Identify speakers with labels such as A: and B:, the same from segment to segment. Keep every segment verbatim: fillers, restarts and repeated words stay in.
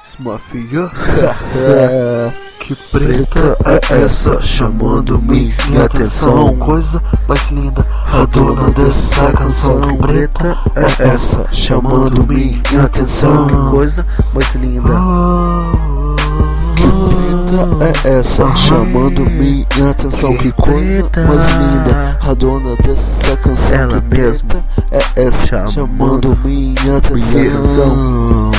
A: Mafia. Que preta é essa chamando minha atenção? Coisa mais linda, a dona dessa canção. Que preta é essa chamando minha atenção? Que coisa mais linda. Que preta é essa chamando minha atenção? Que coisa mais linda, a dona dessa canção. Ela mesma é essa chamando minha atenção.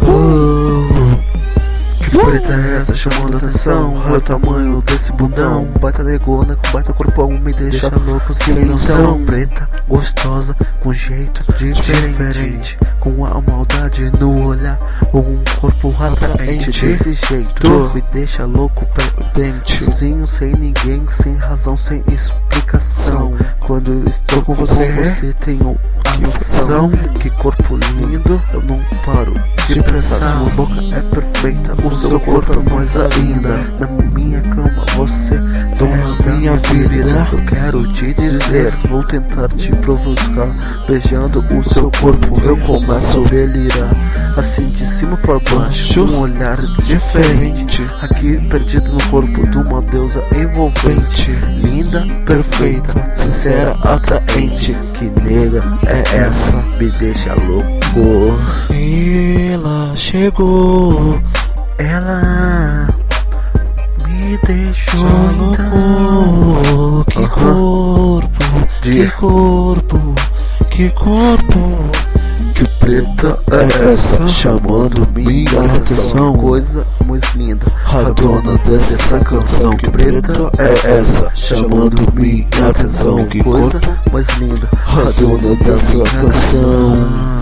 A: Que preta é essa chamando atenção? Olha o tamanho desse bundão, baita negona com baita corpão, me deixa louco sem noção. Preta, gostosa, com jeito diferente, com a maldade no olhar, um corpo atraente. Desse jeito me deixa louco, perdente, sozinho, sem ninguém, sem razão, sem explicação. Quando eu estou com você, você tenho a noção. Que corpo lindo, eu não paro de pensar. Sua boca é perfeita, o seu corpo é mais ainda. Na minha cama você dona da minha vida. Eu quero te dizer, vou tentar te provocar. Beijando o seu corpo eu começo a delirar. Assim de cima para baixo, um olhar diferente. Aqui perdido no corpo de uma deusa envolvente. Linda, perfeita, sincera, atraente. Que nega é essa? Me deixa louco.
B: Ela chegou,
A: ela me deixou
B: louco. Que corpo, que corpo, que corpo.
A: Que preta é essa chamando minha atenção? Coisa mais linda, a dona dessa canção. Que preta é essa chamando minha atenção? Que coisa mais linda, a dona dessa canção.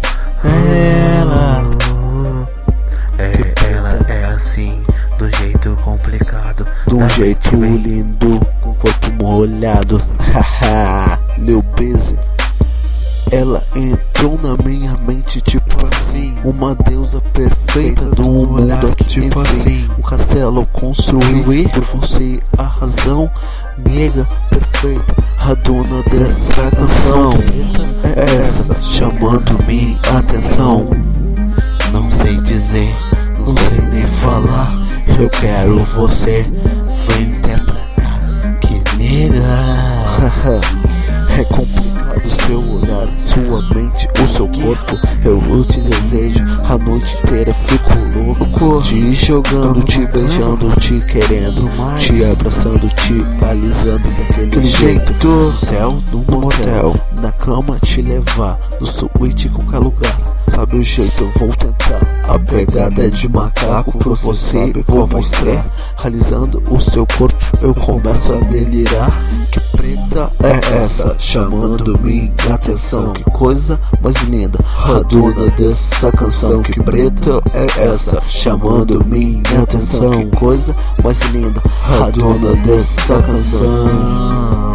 B: Ela é, ela é assim, do jeito complicado,
A: de um jeito lindo, com o corpo molhado. Haha, meu beze. Ela entrou na minha mente tipo assim, uma deusa perfeita do mundo aqui, tipo assim. Um castelo construí por você, a razão nega perfeita, a dona dessa canção. É essa chamando minha atenção.
B: Não sei dizer, não sei nem falar, eu quero você, vem interpretar. Que nega.
A: É complicado seu olhar, sua mente, o seu corpo. Eu te desejo, a noite inteira fico louco. Te jogando, te beijando, te querendo, te abraçando, te alisando daquele jeito. No céu, no motel, na cama te levar, no suíte, qualquer lugar. Sabe o jeito, eu vou tentar. A pegada é de macaco, por você vou mostrar. Realizando o seu corpo, eu começo a delirar. Que preta é essa chamando minha atenção? Que coisa mais linda, a dona dessa canção. Que preta é essa chamando minha atenção? Que coisa mais linda, a dona dessa canção.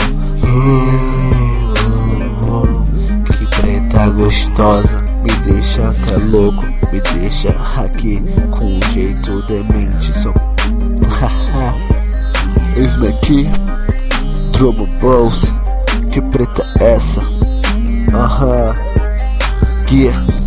B: Que preta gostosa,
A: me deixa até louco, me deixa aqui com um jeito demente. Só eis-me aqui, Trouble Bros. Que preta é essa? Aham, uh-huh. Yeah.